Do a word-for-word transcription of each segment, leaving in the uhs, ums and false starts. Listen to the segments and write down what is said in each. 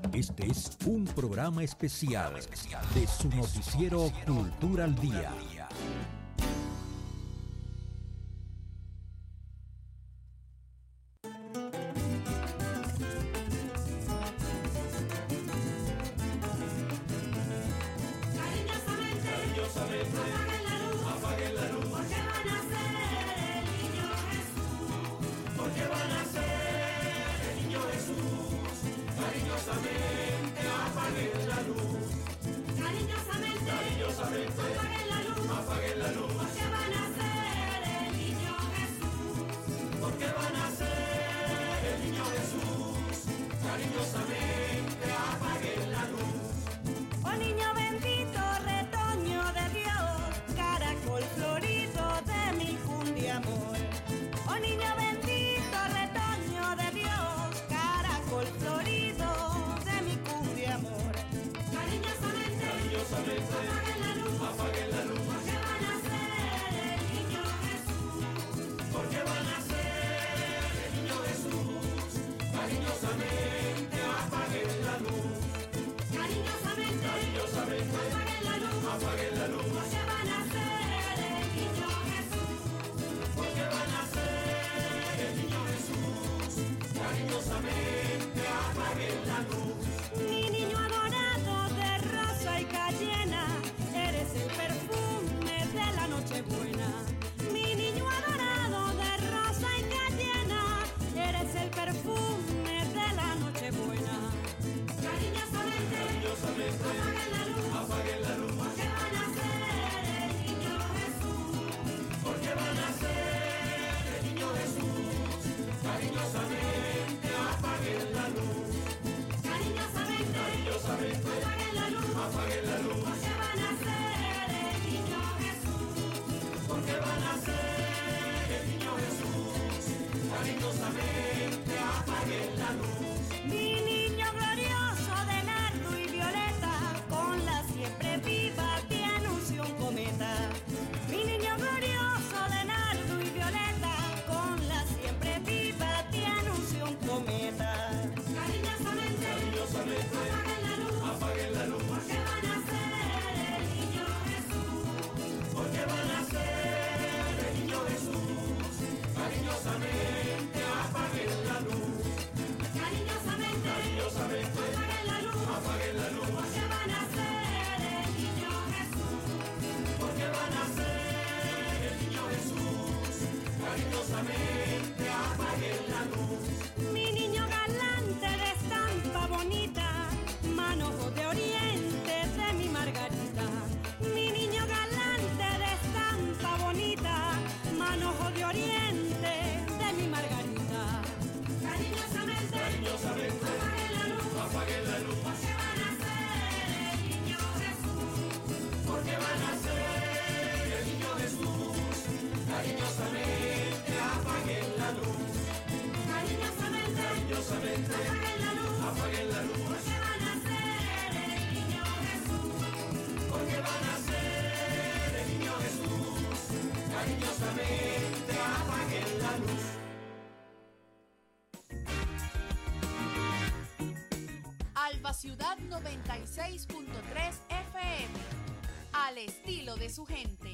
Este es un programa especial de su noticiero Cultura al Día. Alba Ciudad noventa y seis punto tres F M, al estilo de su gente.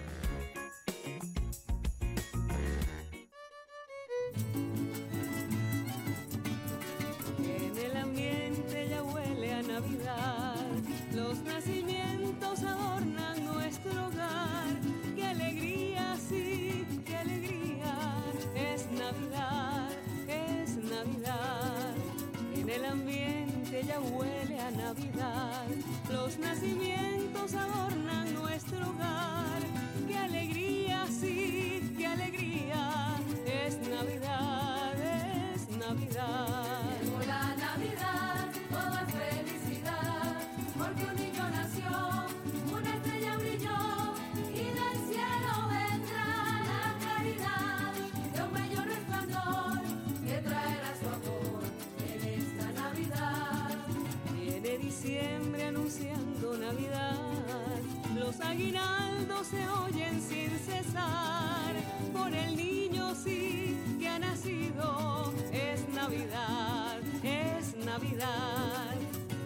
En el ambiente ya huele a Navidad, los nacimientos adornan nuestro hogar. ¡Qué alegría, sí, qué alegría! Es Navidad, es Navidad. En el ambiente ya huele a Navidad, los nacimientos adornan nuestro hogar. ¡Qué alegría, sí, qué alegría! Es Navidad, es Navidad. Llegó la Navidad, todo es felicidad, porque un niño nació, una estrella brilló, y del cielo vendrá la claridad de un bello resplandor que traerá su amor en esta Navidad. Viene diciembre anunciando Navidad, los aguinaldos se oyen sin cesar, por el niño sí que ha nacido. Es Navidad, es Navidad.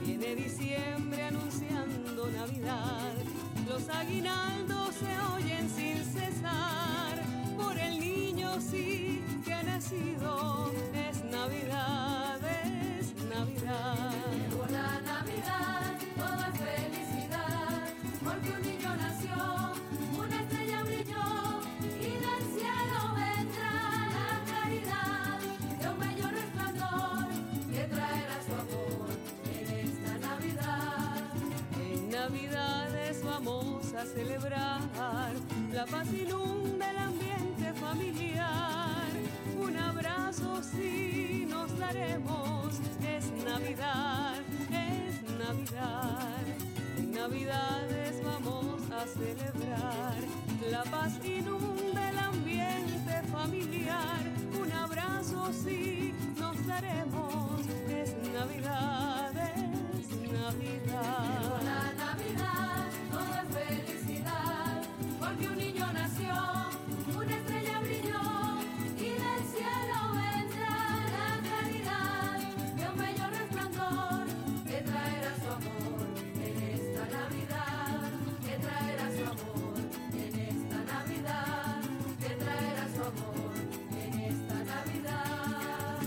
Viene diciembre anunciando Navidad, los aguinaldos se oyen sin cesar, por el niño sí que ha nacido, es Navidad, es Navidad. Llegó la Navidad, todo es felicidad, porque un niño nació, una estrella brilló, y del cielo vendrá la claridad de un bello resplandor que traerá su amor en esta Navidad. En Navidades vamos a celebrar, la paz inunda el ambiente familiar, un abrazo sí nos daremos, es Navidad, es Navidad. En Navidades vamos a celebrar, la paz inunda el ambiente familiar, un abrazo sí nos daremos, es Navidad, es Navidad. Llegó la Navidad, todo es felicidad, porque un niño nació, una estrella brilló, y del cielo vendrá la claridad de un bello resplandor que traerá su amor en esta Navidad, que traerá su amor en esta Navidad, que traerá su amor en esta Navidad.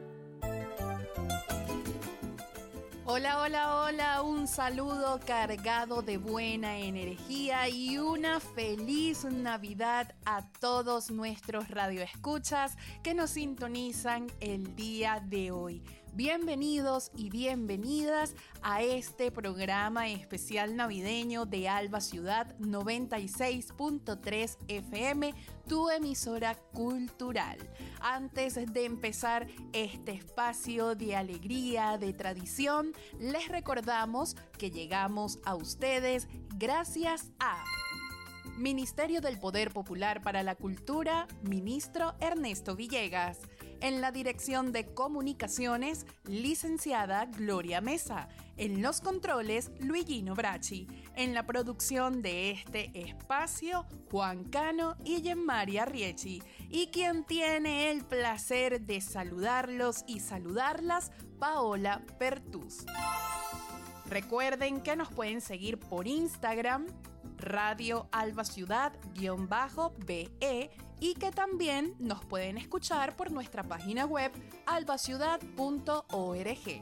Hola, hola, hola, un saludo cargado de buena energía y una feliz Navidad a todos nuestros radioescuchas que nos sintonizan el día de hoy. Bienvenidos y bienvenidas a este programa especial navideño de Alba Ciudad noventa y seis punto tres F M, tu emisora cultural. Antes de empezar este espacio de alegría, de tradición, les recordamos que llegamos a ustedes gracias a Ministerio del Poder Popular para la Cultura, ministro Ernesto Villegas. En la dirección de comunicaciones, licenciada Gloria Mesa. En los controles, Luigino Bracci. En la producción de este espacio, Juan Cano y Gemmaria Riechi. Y quien tiene el placer de saludarlos y saludarlas, Paola Pertús. Recuerden que nos pueden seguir por Instagram, Radio Alba Ciudad-B E, y que también nos pueden escuchar por nuestra página web albaciudad punto org.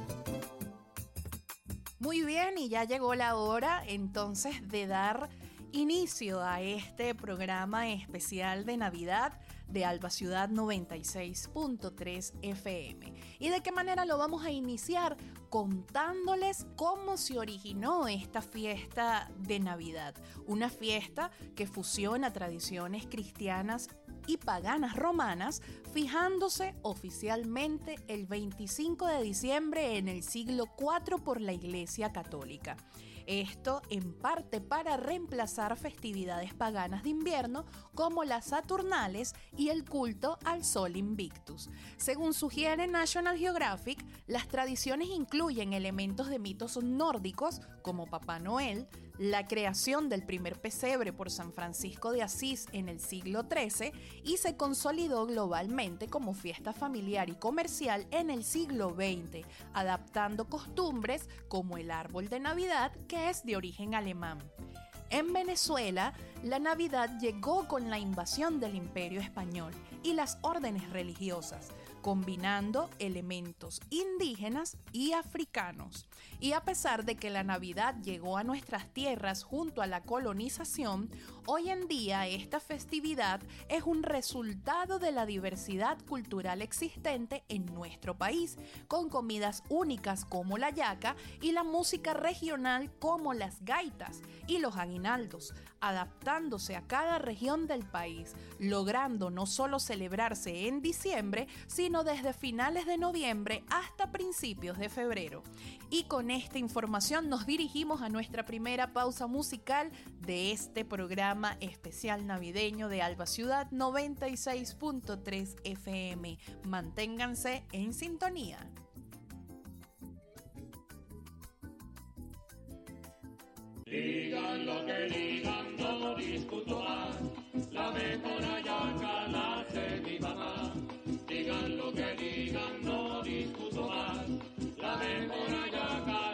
Muy bien, y ya llegó la hora entonces de dar inicio a este programa especial de Navidad de Alba Ciudad noventa y seis punto tres F M. ¿Y de qué manera lo vamos a iniciar? Contándoles cómo se originó esta fiesta de Navidad. Una fiesta que fusiona tradiciones cristianas y paganas romanas, fijándose oficialmente el veinticinco de diciembre en el siglo cuatro por la Iglesia Católica. Esto en parte para reemplazar festividades paganas de invierno como las Saturnales y el culto al Sol Invictus. Según sugiere National Geographic, las tradiciones incluyen elementos de mitos nórdicos como Papá Noel, la creación del primer pesebre por San Francisco de Asís en el siglo trece y se consolidó globalmente como fiesta familiar y comercial en el siglo veinte, adaptando costumbres como el árbol de Navidad, que es de origen alemán. En Venezuela, la Navidad llegó con la invasión del Imperio Español y las órdenes religiosas, combinando elementos indígenas y africanos. Y a pesar de que la Navidad llegó a nuestras tierras junto a la colonización, hoy en día esta festividad es un resultado de la diversidad cultural existente en nuestro país, con comidas únicas como la yaca y la música regional como las gaitas y los aguinaldos, adaptándose a cada región del país, logrando no solo celebrarse en diciembre, sino desde finales de noviembre hasta principios de febrero. Y con esta información nos dirigimos a nuestra primera pausa musical de este programa especial navideño de Alba Ciudad noventa y seis punto tres F M. Manténganse en sintonía. Digan lo que digan, no discuto más, la mejor hallaca la hace mi mamá. Digan lo que digan, no discuto más, la mejor hallaca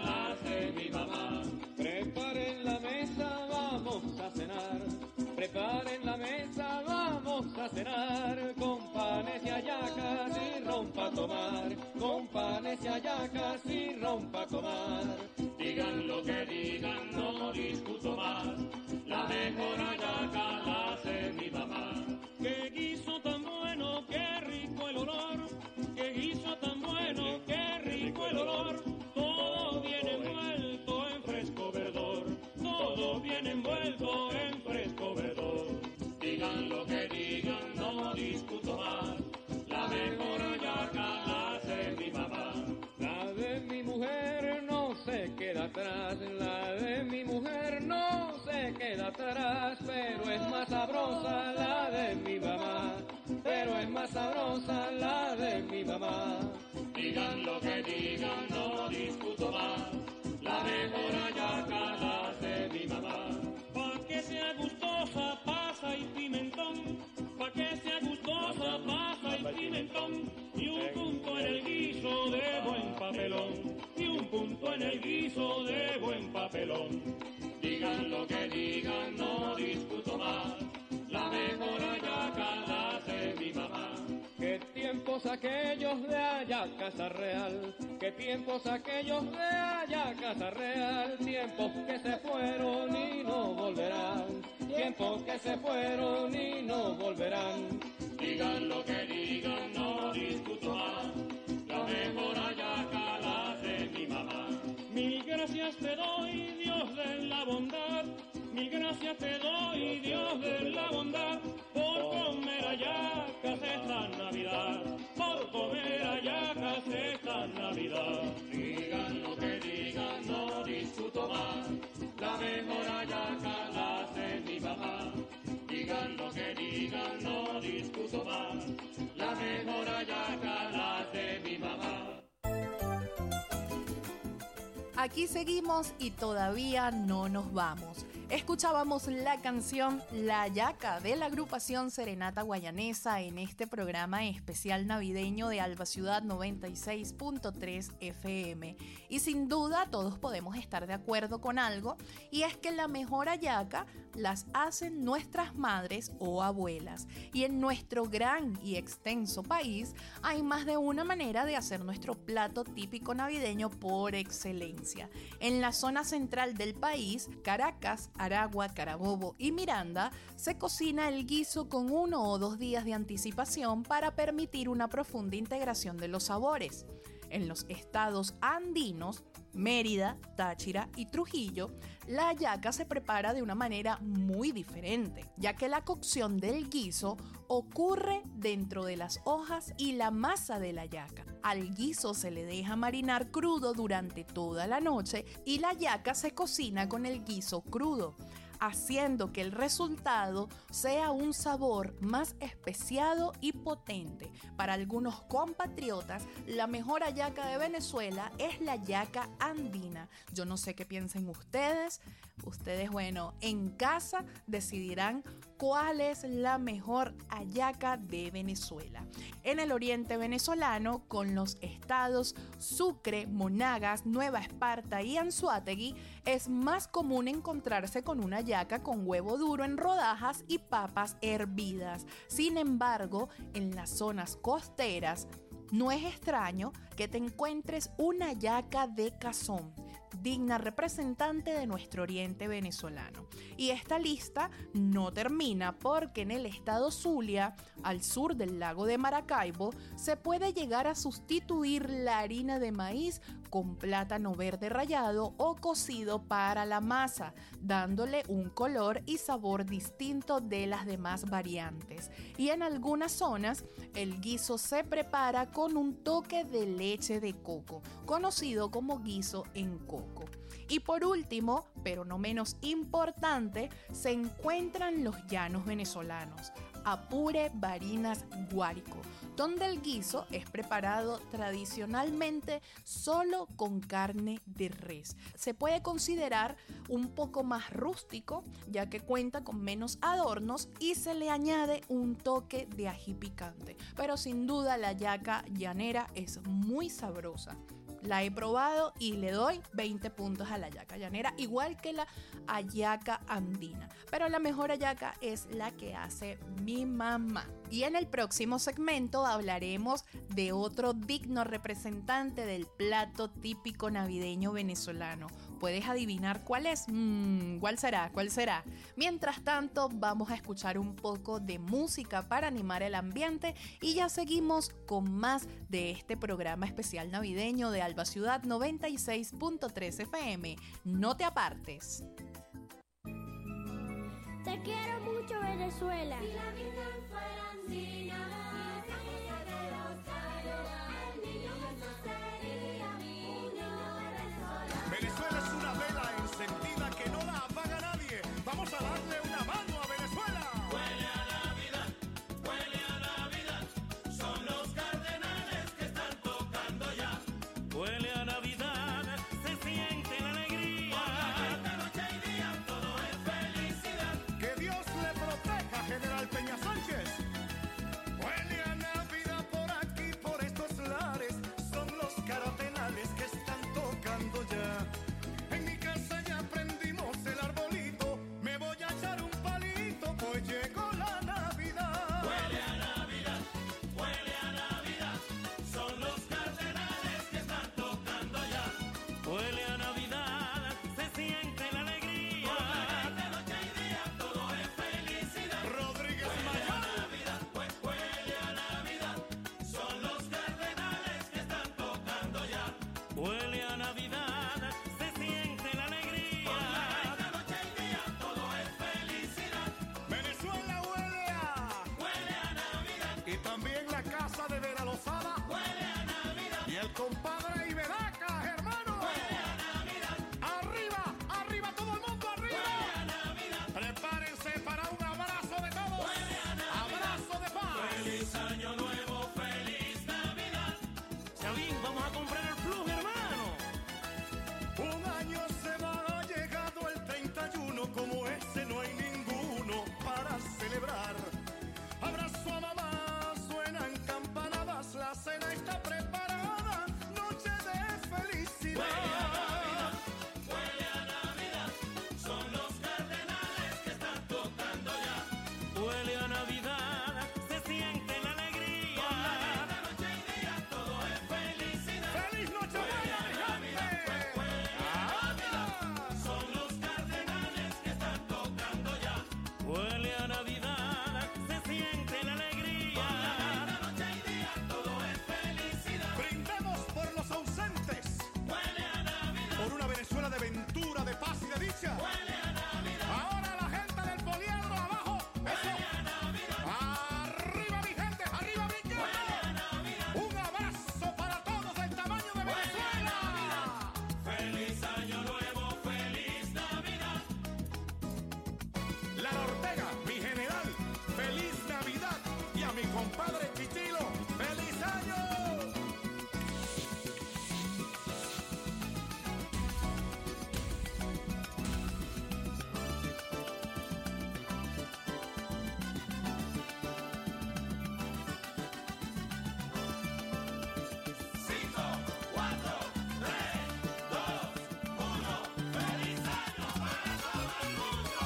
tomar, con panes y hallacas y ron pa' tomar. Digan lo que digan, no discuto más, la mejor hallaca la hace mi mamá. Qué guiso tan bueno, qué rico el olor, qué guiso tan bueno, qué rico el olor. Todo viene envuelto en fresco verdor, todo viene envuelto en fresco verdor. Digan lo que digan, no discuto más, la mejor hallaca la hace mi mamá. La de mi mujer no se queda atrás, la de mi mujer no se queda atrás, pero es más sabrosa la de mi mamá, pero es más sabrosa la de mi mamá. Digan lo que digan, no discuto más, la mejor hallaca la hace mi mamá. Pa' que sea gustosa, pasa y pimentón, pa' que sea gustosa, pasa y pimentón, y un punto en el guiso de buen papelón, y un punto en el guiso de buen papelón. Digan lo que digan, no discuto más, la mejor hallaca la hace mi mamá. Qué tiempos aquellos de allá Casa Real, qué tiempos aquellos de allá Casa Real, tiempos que se fueron y no volverán, tiempos que se fueron y no volverán. Digan lo que digan, no discuto más, la mejor hallaca la hace mi mamá. Mil gracias te doy, Dios de la bondad, mil gracias te doy, Dios de la bondad, por comer hallacas esta Navidad, por comer hallacas esta Navidad. Digan lo que digan, no discuto más, la mejor hallaca la hace mi mamá. Digan lo que digan, no discuto más, la mejor hallaca la hace mi mamá. Aquí seguimos y todavía no nos vamos. Escuchábamos la canción La Hallaca de la agrupación Serenata Guayanesa en este programa especial navideño de Alba Ciudad noventa y seis punto tres F M. Y sin duda todos podemos estar de acuerdo con algo, y es que la mejor hallaca las hacen nuestras madres o abuelas. Y en nuestro gran y extenso país hay más de una manera de hacer nuestro plato típico navideño por excelencia. En la zona central del país, Caracas, Aragua, Carabobo y Miranda, se cocina el guiso con uno o dos días de anticipación para permitir una profunda integración de los sabores. En los estados andinos, Mérida, Táchira y Trujillo, la hallaca se prepara de una manera muy diferente, ya que la cocción del guiso ocurre dentro de las hojas y la masa de la hallaca. Al guiso se le deja marinar crudo durante toda la noche y la hallaca se cocina con el guiso crudo, haciendo que el resultado sea un sabor más especiado y potente. Para algunos compatriotas, la mejor hallaca de Venezuela es la hallaca andina. Yo no sé qué piensen ustedes. Ustedes, bueno, en casa decidirán cuál es la mejor hallaca de Venezuela. En el oriente venezolano, con los estados Sucre, Monagas, Nueva Esparta y Anzoátegui, es más común encontrarse con una hallaca con huevo duro en rodajas y papas hervidas. Sin embargo, en las zonas costeras, no es extraño que te encuentres una hallaca de cazón, digna representante de nuestro oriente venezolano. Y esta lista no termina, porque en el estado Zulia, al sur del lago de Maracaibo, se puede llegar a sustituir la harina de maíz con plátano verde rallado o cocido para la masa, dándole un color y sabor distinto de las demás variantes. Y en algunas zonas, el guiso se prepara con un toque de leche de coco, conocido como guiso en coco. Y por último, pero no menos importante, se encuentran los llanos venezolanos, Apure, Barinas, Guárico, donde el guiso es preparado tradicionalmente solo con carne de res. Se puede considerar un poco más rústico, ya que cuenta con menos adornos y se le añade un toque de ají picante. Pero sin duda la hallaca llanera es muy sabrosa. La he probado y le doy veinte puntos a la hallaca llanera, igual que la hallaca andina. Pero la mejor hallaca es la que hace mi mamá. Y en el próximo segmento hablaremos de otro digno representante del plato típico navideño venezolano. ¿Puedes adivinar cuál es? Mm, ¿Cuál será? ¿Cuál será? Mientras tanto, vamos a escuchar un poco de música para animar el ambiente y ya seguimos con más de este programa especial navideño de Alba Ciudad noventa y seis punto tres F M. No te apartes. Te quiero mucho, Venezuela. Si la Virgen fuera andina, de Rosario, el niño Jesús sería un niño venezolano. Venezuela es una vela encendida que no la apaga nadie. Vamos a darle una mano a Venezuela. Huele a Navidad, huele a Navidad, son los cardenales que están tocando ya. Huele a Navidad, se siente la alegría. Esta noche y día todo es felicidad. Que Dios le proteja, General Peña Sánchez. Huele a Navidad por aquí, por estos lares. Son los cardenales que están tocando ya. En mi casa ya prendimos el arbolito. Me voy a echar un palito, pues llegó la Navidad. Huele a Navidad, huele a Navidad, son los cardenales que están tocando ya. Huele a Navidad, se siente la alegría. Esta noche y día todo es felicidad. Rodríguez Huele a Mayán. Navidad, hue- huele a Navidad, son los cardenales que están tocando ya. Huele a Navidad, se siente la alegría. Esta noche y día todo es felicidad. Venezuela huele a. Huele a Navidad, Y también la casa de Vera Lozada. huele a Navidad, Y el compadre Iberaca, hermano. huele a Navidad, Arriba, arriba, todo el mundo arriba. huele a Navidad, Prepárense para un abrazo de todos. huele a Navidad. Abrazo de paz. Feliz año nuevo, feliz Navidad. Chavín, vamos a comprar el plus, hermano. Un año se va, ha llegado el treinta y uno, como ese no hay ninguno para celebrar. Abrazo a mamá, suenan campanadas, la cena está preparada, noche de felicidad. Huele a Navidad, son los cardenales que están tocando ya. Huele a Navidad, se siente la alegría. Esta noche y día todo es felicidad. ¡Feliz Nochebuena, mi gente! Son los cardenales que están tocando ya. Huele a Navidad, se siente la alegría. Esta noche y día todo es felicidad. Brindemos por los ausentes, Huele a Navidad, por una Venezuela de ventura, de paz y de dicha. huele a Navidad, Ahora la gente del poliedro abajo. Eso. huele a Navidad, Arriba mi gente, arriba mi gente. huele a Navidad. Un abrazo para todos del tamaño de Venezuela. Feliz año nuevo, feliz Navidad. La Ortega, mi general, feliz Navidad. Y a mi compadre Chichilo, feliz año. Cinco, cuatro, tres, dos, uno. Feliz año para todo el mundo.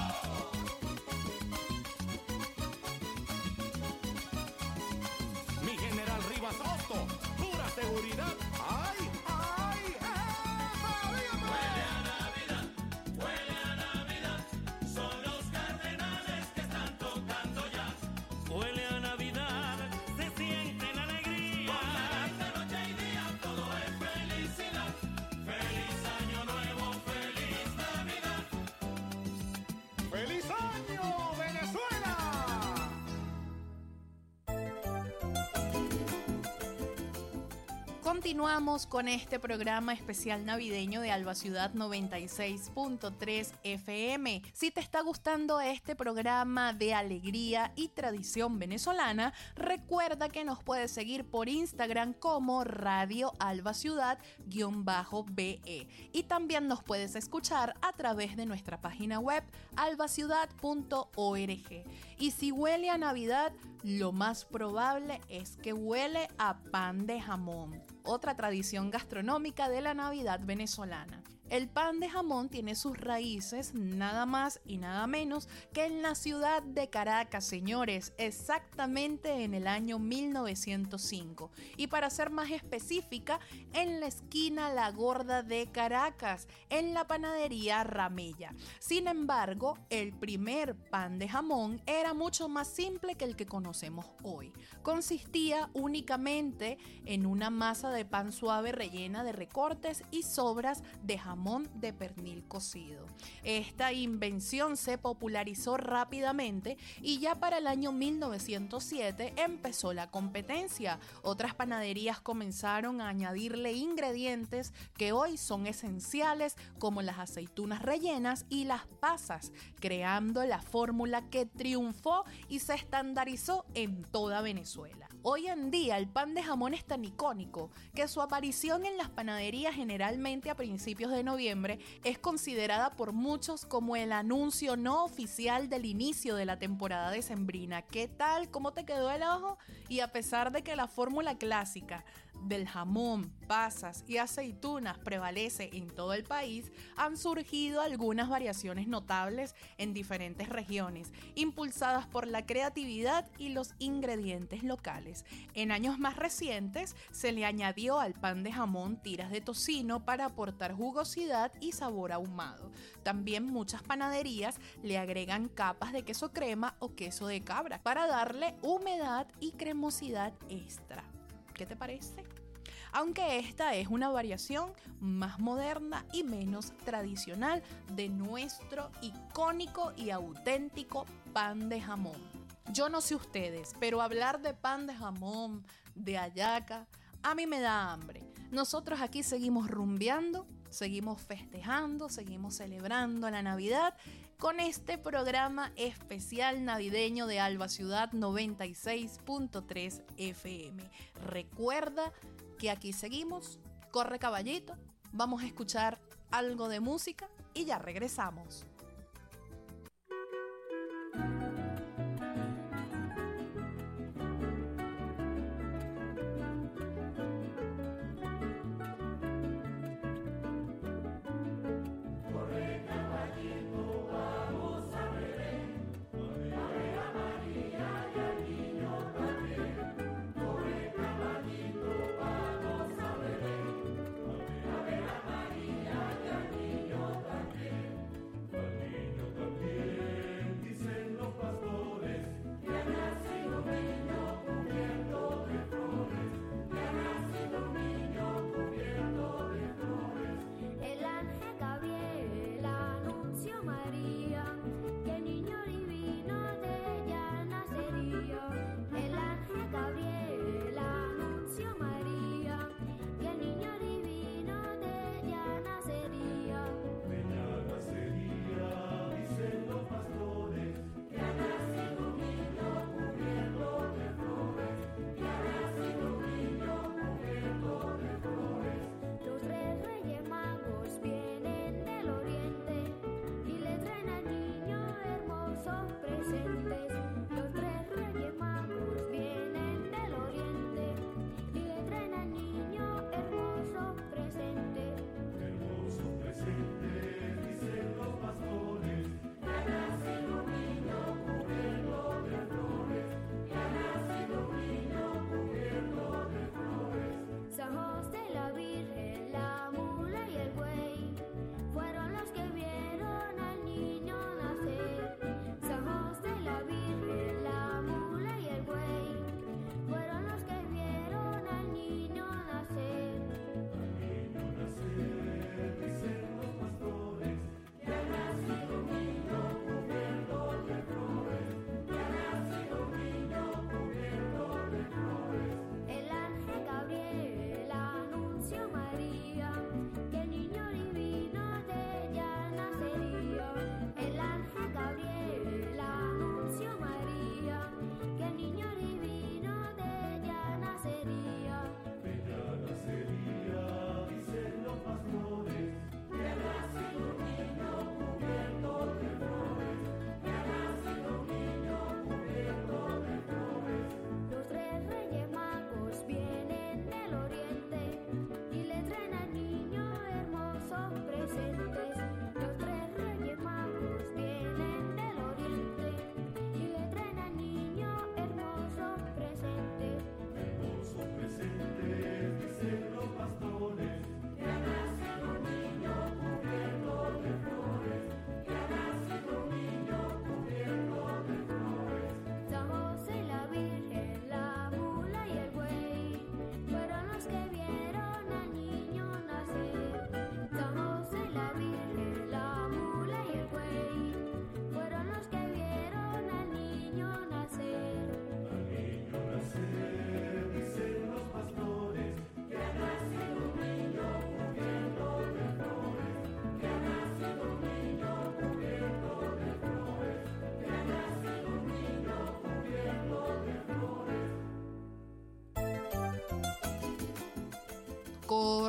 Mi general Rivas Hosto, pura seguridad. ¡Ay, ay, jefa, dígame! Huele a Navidad, huele a Navidad, son los cardenales que están tocando ya. Huele a Navidad, se siente la alegría. Esta noche y día todo es felicidad. Feliz año nuevo, feliz Navidad. ¡Feliz año, Venezuela! Continuamos con este programa especial navideño de Alba Ciudad noventa y seis punto tres F M. Si te está gustando este programa de alegría y tradición venezolana, recuerda que nos puedes seguir por Instagram como Radio Alba Ciudad-B E. Y también nos puedes escuchar a través de nuestra página web albaciudad punto org. Y si huele a Navidad, lo más probable es que huele a pan de jamón, otra tradición gastronómica de la Navidad venezolana. El pan de jamón tiene sus raíces nada más y nada menos que en la ciudad de Caracas, señores, exactamente en el año mil novecientos cinco. Y para ser más específica, en la esquina La Gorda de Caracas, en la panadería Ramella. Sin embargo, el primer pan de jamón era mucho más simple que el que conocemos hoy. Consistía únicamente en una masa de pan suave rellena de recortes y sobras de jamón de pernil cocido. Esta invención se popularizó rápidamente y ya para el año mil novecientos siete empezó la competencia. Otras panaderías comenzaron a añadirle ingredientes que hoy son esenciales, como las aceitunas rellenas y las pasas, creando la fórmula que triunfó y se estandarizó en toda Venezuela. Hoy en día el pan de jamón es tan icónico que su aparición en las panaderías generalmente a principios de noviembre es considerada por muchos como el anuncio no oficial del inicio de la temporada decembrina. ¿Qué tal? ¿Cómo te quedó el ojo? Y a pesar de que la fórmula clásica del jamón, pasas y aceitunas prevalece en todo el país, han surgido algunas variaciones notables en diferentes regiones, impulsadas por la creatividad y los ingredientes locales. En años más recientes se le añadió al pan de jamón tiras de tocino para aportar jugosidad y sabor ahumado. También muchas panaderías le agregan capas de queso crema o queso de cabra para darle humedad y cremosidad extra. ¿Qué te parece? Aunque esta es una variación más moderna y menos tradicional de nuestro icónico y auténtico pan de jamón. Yo no sé ustedes, pero hablar de pan de jamón, de hallaca, a mí me da hambre. Nosotros aquí seguimos rumbeando, seguimos festejando, seguimos celebrando la Navidad con este programa especial navideño de Alba Ciudad noventa y seis punto tres F M. Recuerda que aquí seguimos, corre caballito, vamos a escuchar algo de música y ya regresamos. Por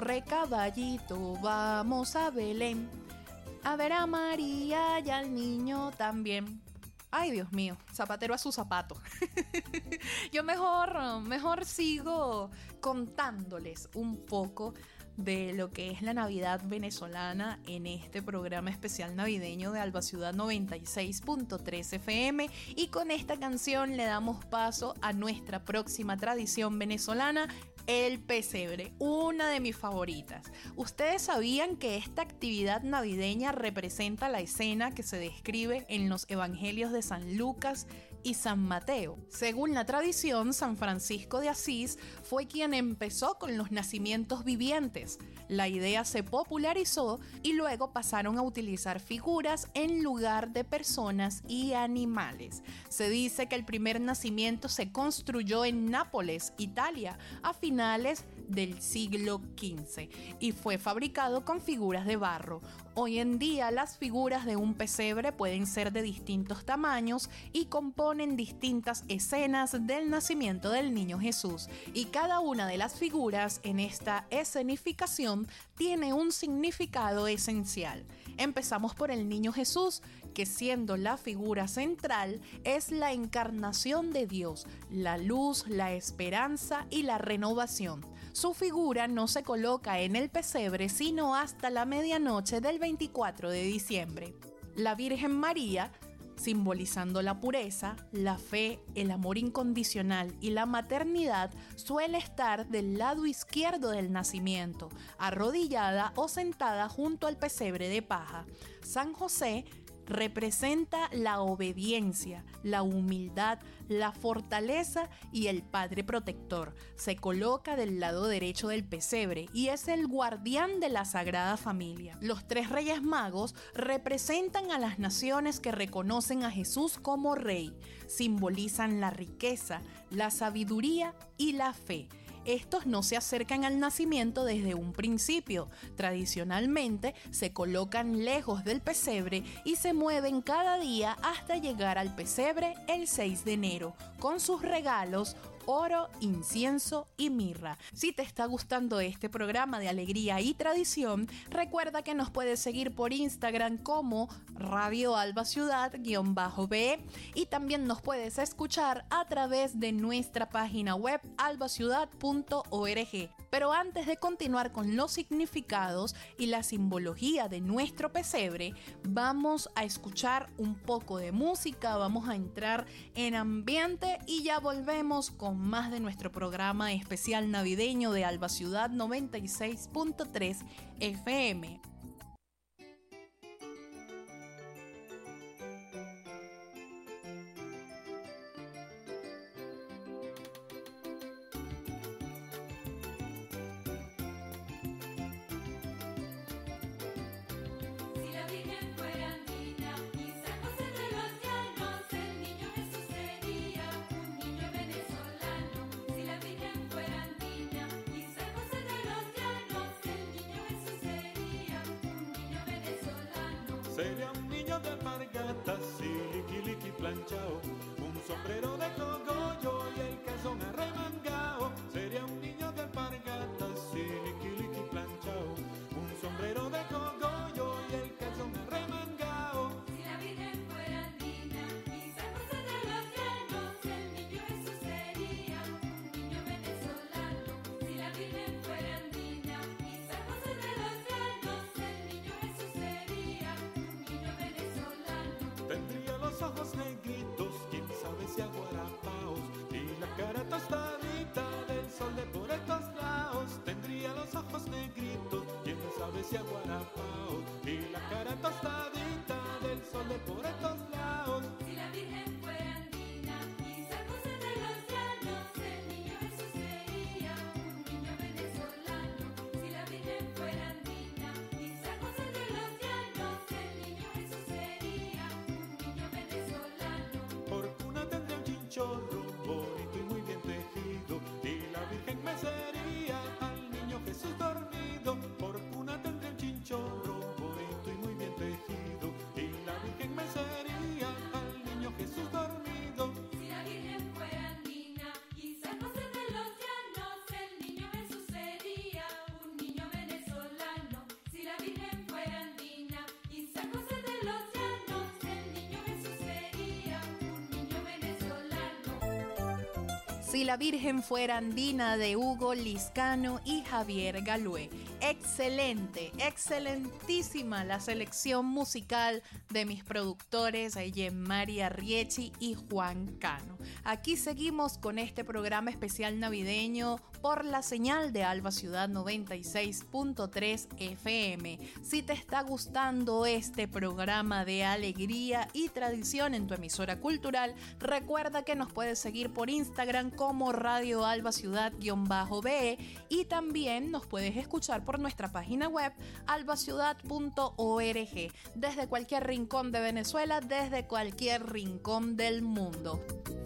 corre caballito, vamos a Belén, a ver a María y al niño también. Ay, Dios mío, zapatero a su zapato. Yo mejor, mejor sigo contándoles un poco de lo que es la Navidad venezolana en este programa especial navideño de Alba Ciudad noventa y seis punto tres F M, y con esta canción le damos paso a nuestra próxima tradición venezolana, el pesebre, una de mis favoritas. ¿Ustedes sabían que esta actividad navideña representa la escena que se describe en los evangelios de San Lucas y San Mateo? Según la tradición, San Francisco de Asís fue quien empezó con los nacimientos vivientes. La idea se popularizó y luego pasaron a utilizar figuras en lugar de personas y animales. Se dice que el primer nacimiento se construyó en Nápoles, Italia, a finales del siglo quince, y fue fabricado con figuras de barro. Hoy en día las figuras de un pesebre pueden ser de distintos tamaños y componen distintas escenas del nacimiento del niño Jesús, y cada una de las figuras en esta escenificación tiene un significado esencial. Empezamos por el niño Jesús, que siendo la figura central es la encarnación de Dios, la luz, la esperanza y la renovación. Su figura no se coloca en el pesebre sino hasta la medianoche del veinticuatro de diciembre. La Virgen María, simbolizando la pureza, la fe, el amor incondicional y la maternidad, suele estar del lado izquierdo del nacimiento, arrodillada o sentada junto al pesebre de paja. San José representa la obediencia, la humildad, la fortaleza y el Padre Protector. Se coloca del lado derecho del pesebre y es el guardián de la Sagrada Familia. Los tres Reyes Magos representan a las naciones que reconocen a Jesús como Rey. Simbolizan la riqueza, la sabiduría y la fe. Estos no se acercan al nacimiento desde un principio. Tradicionalmente se colocan lejos del pesebre y se mueven cada día hasta llegar al pesebre el seis de enero, con sus regalos, oro, incienso y mirra. Si te está gustando este programa de alegría y tradición, recuerda que nos puedes seguir por Instagram como Radio Alba Ciudad-B, y también nos puedes escuchar a través de nuestra página web albaciudad punto org. Pero antes de continuar con los significados y la simbología de nuestro pesebre, vamos a escuchar un poco de música, vamos a entrar en ambiente y ya volvemos con más de nuestro programa especial navideño de Alba Ciudad noventa y seis punto tres F M. Sería un niño de alpargatas y liqui liqui planchao, un sombrero de cogollo y el calzón arremangao. Sería un niño de alpargatas y liqui liqui planchao, un sombrero de cogollo y el calzón arremangao. Si la Virgen fuera andina y San José de los Llanos, el niño Jesús sería un niño venezolano. Si la Virgen fuera andina y San José de los Llanos, el niño Jesús sería un niño venezolano. Tendría los ojos negritos, quién sabe si aguarapaos, y la cara tostadita del sol de por estos lados. Tendría los ojos negritos, quién sabe si aguarapaos, y la cara tostadita del sol de por estos lados. Si la Virgen fuera andina y San José de los Llanos, el niño Jesús sería un niño venezolano. Si la Virgen fuera andina y San José de los Llanos, el niño Jesús sería un niño venezolano. Por cuna tendría un chinchorro bonito y muy bien tejido, y la Virgen me sería al niño Jesús dormido. Por cuna tendría un chinchorro bonito y muy bien tejido, y la Virgen me sería Si la Virgen fuera andina, de Hugo Liscano y Javier Galué. Excelente, excelentísima la selección musical de mis productores Yemari Arriechi y Juan Cano. Aquí seguimos con este programa especial navideño por la señal de Alba Ciudad noventa y seis punto tres F M. Si te está gustando este programa de alegría y tradición en tu emisora cultural, recuerda que nos puedes seguir por Instagram como Radio Alba Ciudad-B y también nos puedes escuchar por nuestra página web albaciudad punto org desde cualquier rincón de Venezuela, desde cualquier rincón del mundo.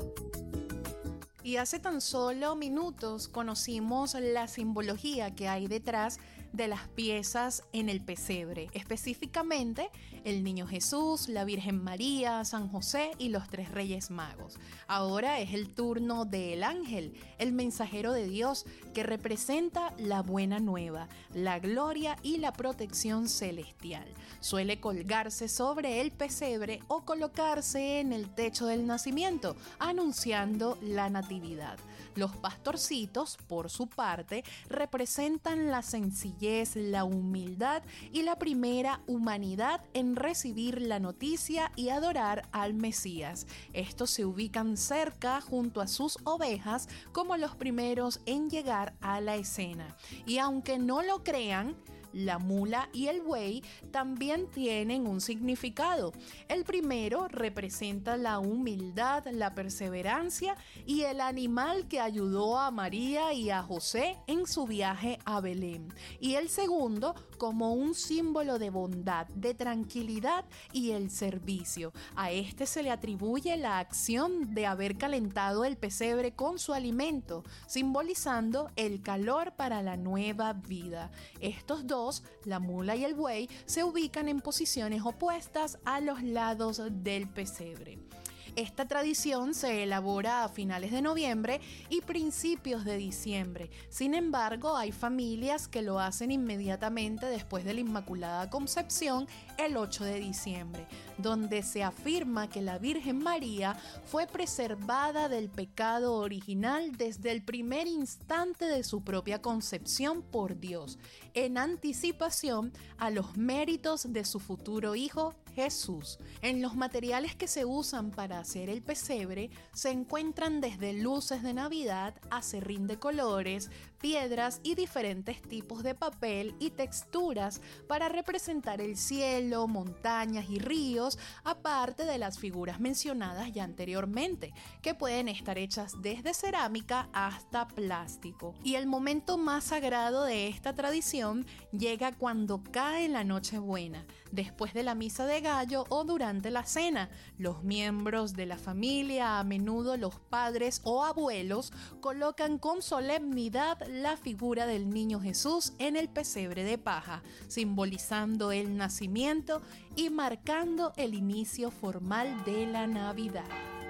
Y hace tan solo minutos conocimos la simbología que hay detrás de las piezas en el pesebre, específicamente el Niño Jesús, la Virgen María, San José y los tres Reyes Magos. Ahora es el turno del ángel, el mensajero de Dios, que representa la buena nueva, la gloria y la protección celestial. Suele colgarse sobre el pesebre o colocarse en el techo del nacimiento, anunciando la natividad. Los pastorcitos, por su parte, representan la sencillez, la humildad y la primera humanidad en recibir la noticia y adorar al Mesías. Estos se ubican cerca junto a sus ovejas como los primeros en llegar a la escena. Y aunque no lo crean, la mula y el buey también tienen un significado. El primero representa la humildad, la perseverancia y el animal que ayudó a María y a José en su viaje a Belén. Y el segundo como un símbolo de bondad, de tranquilidad y el servicio. A este se le atribuye la acción de haber calentado el pesebre con su alimento, simbolizando el calor para la nueva vida. Estos dos, la mula y el buey, se ubican en posiciones opuestas a los lados del pesebre. Esta tradición se elabora a finales de noviembre y principios de diciembre. Sin embargo, hay familias que lo hacen inmediatamente después de la Inmaculada Concepción, el ocho de diciembre, donde se afirma que la Virgen María fue preservada del pecado original desde el primer instante de su propia concepción por Dios, en anticipación a los méritos de su futuro hijo Jesús. En los materiales que se usan para hacer el pesebre se encuentran desde luces de Navidad, acerrín de colores, piedras y diferentes tipos de papel y texturas para representar el cielo, montañas y ríos, aparte de las figuras mencionadas ya anteriormente, que pueden estar hechas desde cerámica hasta plástico. Y el momento más sagrado de esta tradición llega cuando cae la Nochebuena, después de la misa de gallo o durante la cena. Los miembros de la familia, a menudo los padres o abuelos, colocan con solemnidad la figura del Niño Jesús en el pesebre de paja, simbolizando el nacimiento y marcando el inicio formal de la Navidad.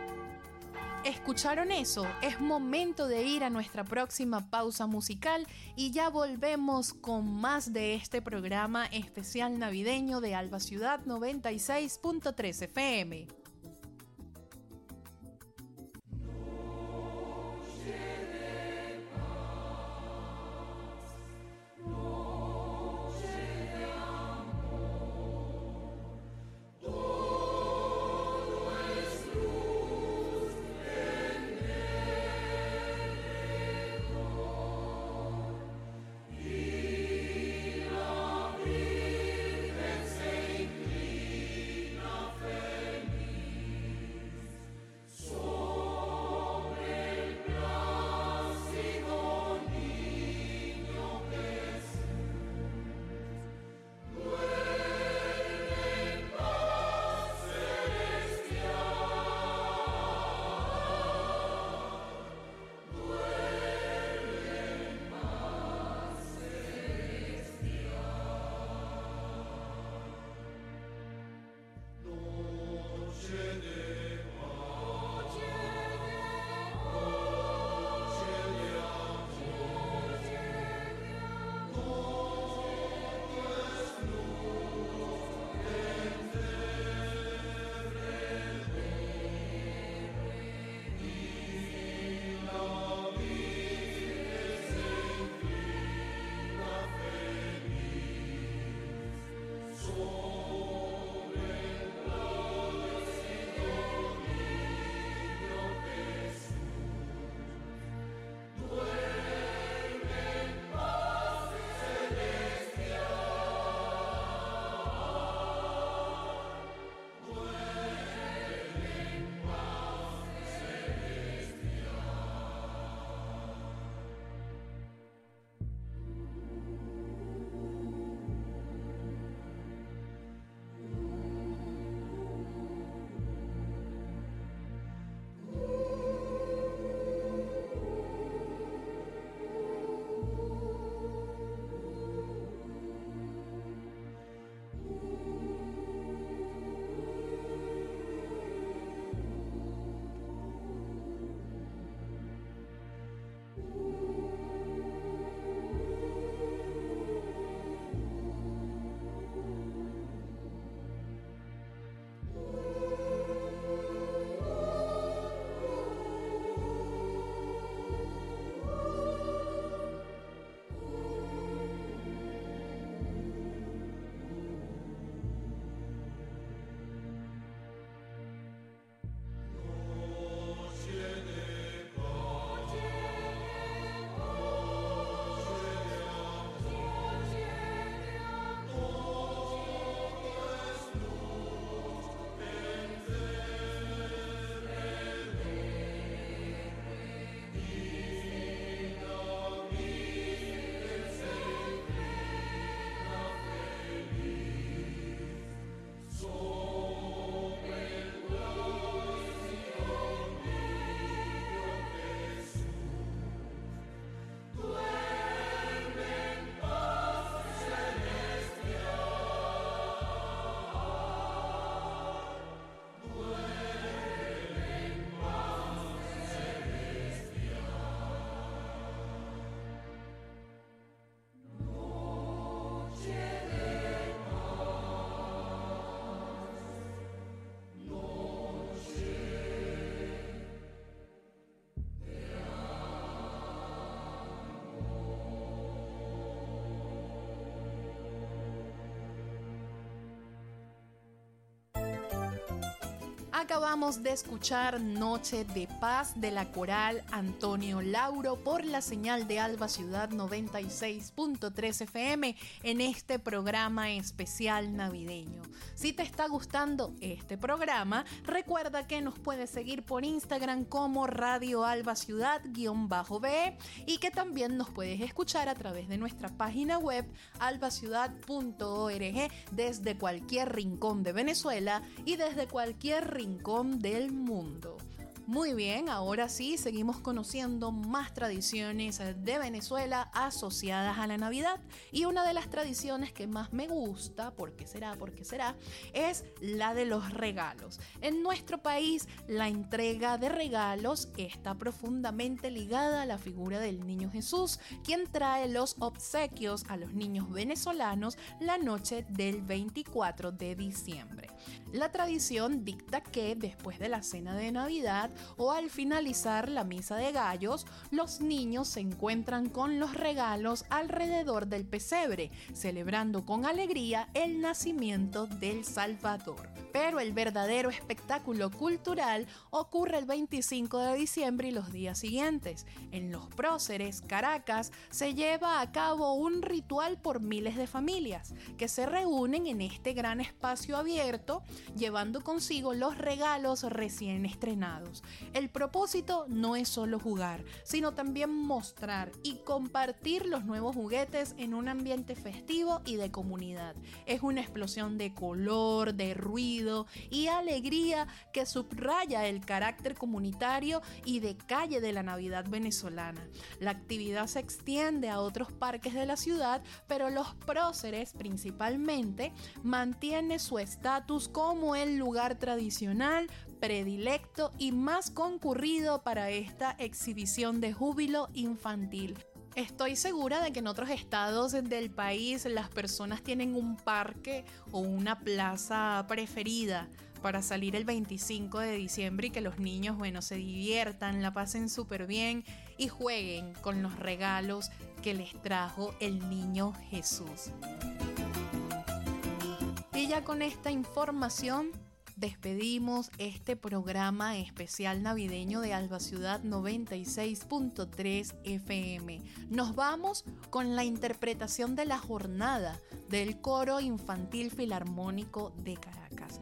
¿Escucharon eso? Es momento de ir a nuestra próxima pausa musical y ya volvemos con más de este programa especial navideño de Alba Ciudad noventa y seis punto tres F M. Fe Acabamos de escuchar Noche de Paz de la coral Antonio Lauro por la señal de Alba Ciudad noventa y seis punto tres F M en este programa especial navideño. Si te está gustando este programa, recuerda que nos puedes seguir por Instagram como Radio Alba Ciudad-B y que también nos puedes escuchar a través de nuestra página web albaciudad punto org desde cualquier rincón de Venezuela y desde cualquier rincón del mundo. Muy bien, ahora sí, seguimos conociendo más tradiciones de Venezuela asociadas a la Navidad. Y una de las tradiciones que más me gusta, ¿por qué será? ¿Por qué será? Es la de los regalos. En nuestro país, la entrega de regalos está profundamente ligada a la figura del Niño Jesús, quien trae los obsequios a los niños venezolanos la noche del veinticuatro de diciembre. La tradición dicta que después de la cena de Navidad o al finalizar la misa de gallos, los niños se encuentran con los regalos alrededor del pesebre, celebrando con alegría el nacimiento del Salvador. Pero el verdadero espectáculo cultural ocurre el veinticinco de diciembre y los días siguientes. En Los Próceres, Caracas, se lleva a cabo un ritual por miles de familias que se reúnen en este gran espacio abierto, llevando consigo los regalos recién estrenados. El propósito no es solo jugar, sino también mostrar y compartir los nuevos juguetes en un ambiente festivo y de comunidad. Es una explosión de color, de ruido y alegría que subraya el carácter comunitario y de calle de la Navidad venezolana. La actividad se extiende a otros parques de la ciudad, pero Los Próceres principalmente mantiene su estatus como el lugar tradicional, predilecto y más concurrido para esta exhibición de júbilo infantil. Estoy segura de que en otros estados del país las personas tienen un parque o una plaza preferida para salir el veinticinco de diciembre y que los niños, bueno, se diviertan, la pasen súper bien y jueguen con los regalos que les trajo el Niño Jesús. Y ya con esta información despedimos este programa especial navideño de Alba Ciudad noventa y seis punto tres F M. Nos vamos con la interpretación de la jornada del Coro Infantil Filarmónico de Caracas.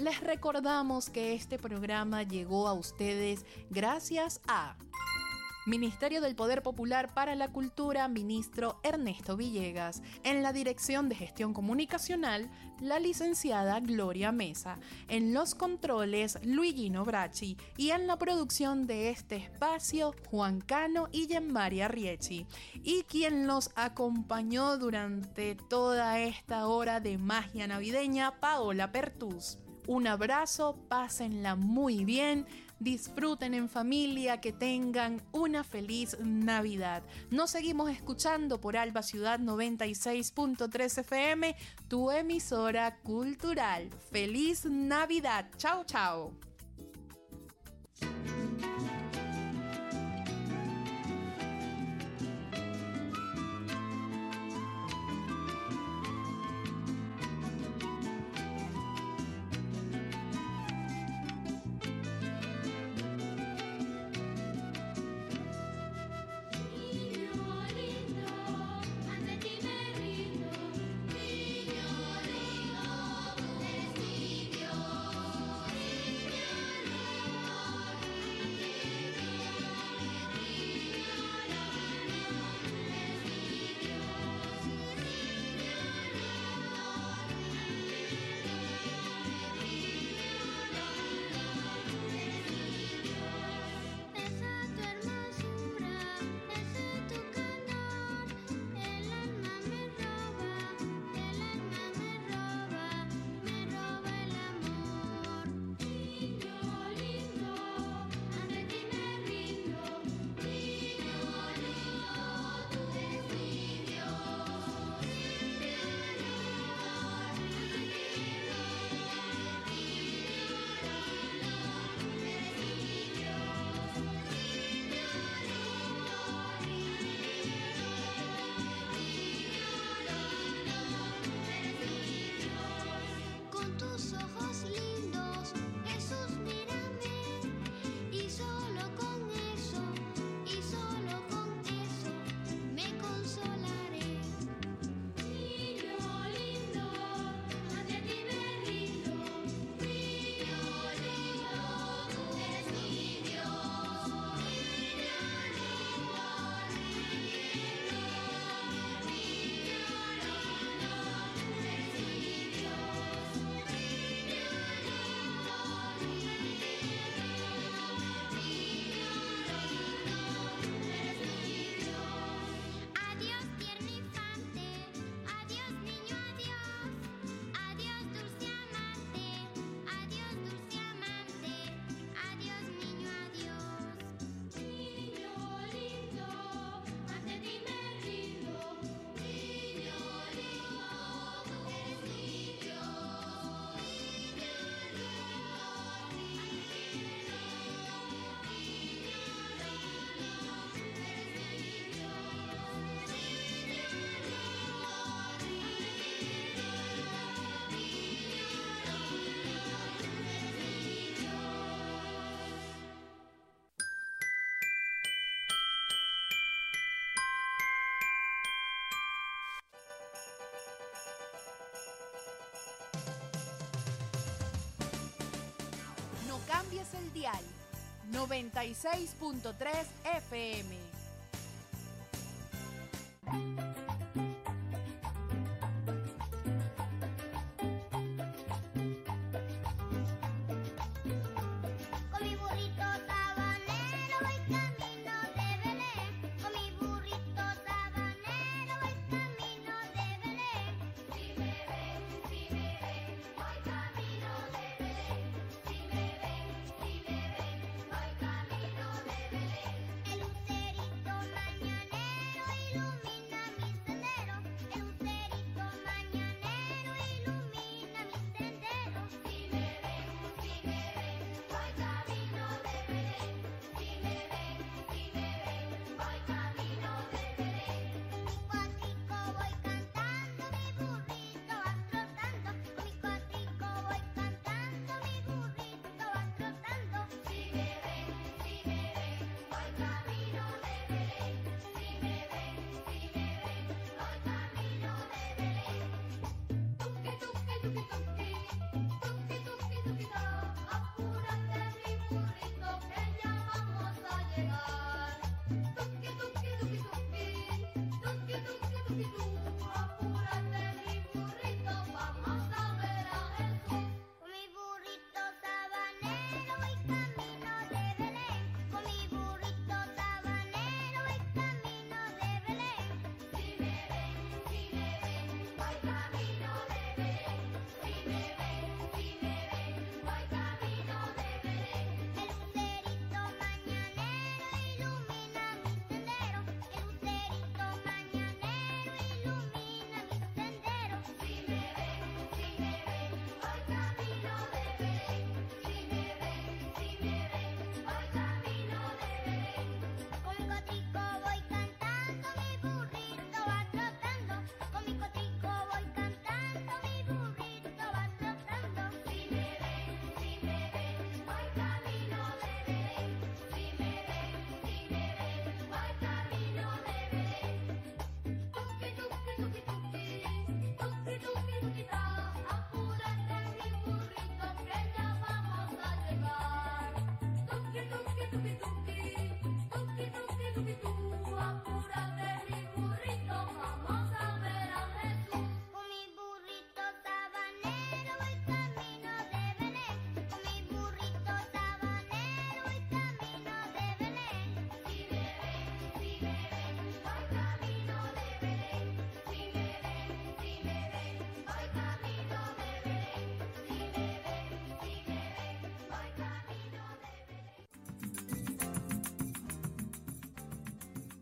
Les recordamos que este programa llegó a ustedes gracias a Ministerio del Poder Popular para la Cultura, ministro Ernesto Villegas. En la Dirección de Gestión Comunicacional, la licenciada Gloria Mesa. En los controles, Luigino Bracci. Y en la producción de este espacio, Juan Cano y Yenmaria Riechi. Y quien los acompañó durante toda esta hora de magia navideña, Paola Pertús. Un abrazo, pásenla muy bien, disfruten en familia, que tengan una feliz Navidad. Nos seguimos escuchando por Alba Ciudad noventa y seis punto tres F M, tu emisora cultural. ¡Feliz Navidad! ¡Chao, chao! Cambies el dial. noventa y seis punto tres F M. El lucerito mañanero ilumina mi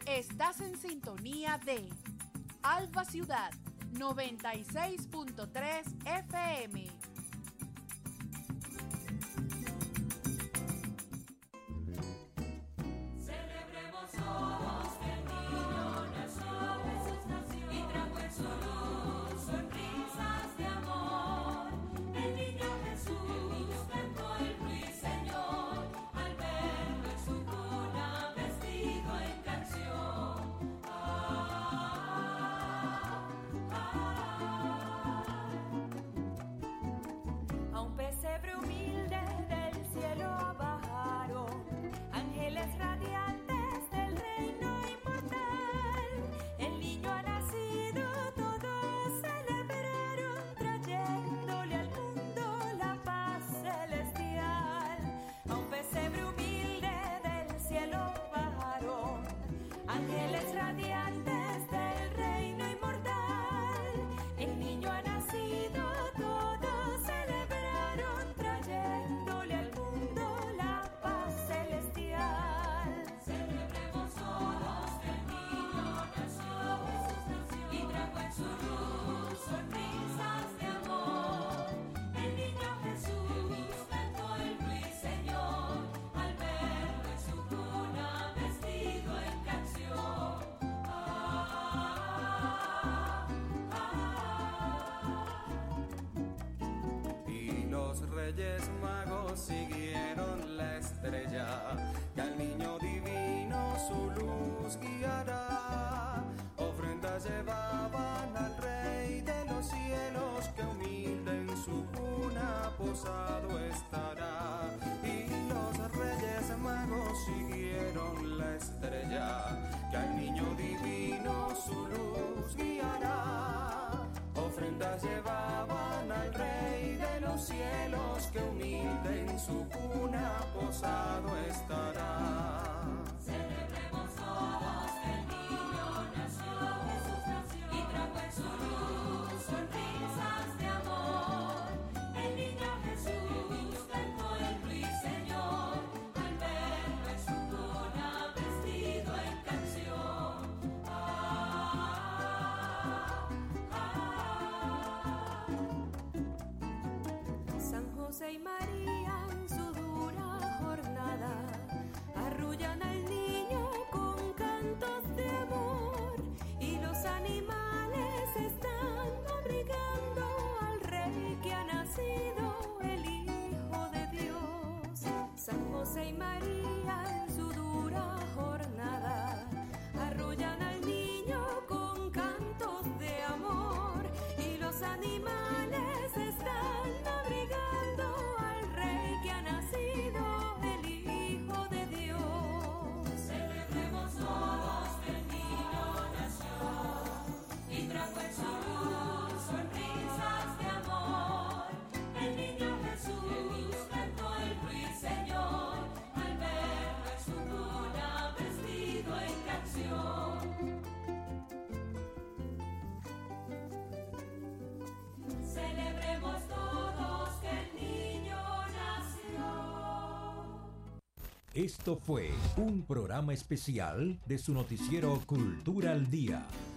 Estás en sintonía de Alba Ciudad noventa y seis punto tres F M. Celebremos todos que el niño nació, Jesús nació y trajo en su luz sonrisas de amor. El niño Jesús cantó el ruiseñor al verlo en su cuna vestido en canción. Ah, ah. A un pesebre humilde del cielo bajaron ángeles radiantes del reino inmortal. El niño ha nacido, todos celebraron, trayéndole al mundo la paz celestial. A un pesebre humilde del cielo bajaron ángeles radiantes del reino inmortal. El niño ha nacido, todos celebraron, trayéndole al mundo la paz celestial. Celebremos todos que el niño nació, Jesús nació y trajo en su luz sonrisas de amor. El niño Jesús cantó el ruiseñor al verlo en su cuna vestido en canción. Ah, ah. Y los reyes magos siguieron la estrella, que al niño divino su luz guiará. Ofrendas llevaban al rey de los cielos, que humilde en su cuna posado estará. Y los reyes magos siguieron la estrella, que al niño divino su luz guiará. Ofrendas llevaban al rey de los cielos, que humilde en su cuna posado estará. Celebremos todos que el niño nació, Jesús nació y trajo en su luz sonrisas de amor. El niño Jesús cantó el ruiseñor al verlo en su cuna vestido en canción. Ah, ah. San José y María en su dura jornada arrullan al niño con cantos de amor, y los animales están abrigando al rey que ha nacido, el Hijo de Dios. San José y María en su dura jornada arrullan al niño con cantos de amor, y los animales están abrigando al rey que ha nacido, el Hijo de Dios. Celebremos todos que el niño nació y trajo en su luz sonrisas de amor. El niño Jesús cantó el ruiseñor al verlo en su cuna vestido en canción. Celebremos todos que el niño nació. Esto fue un programa especial de su noticiero Cultura al Día.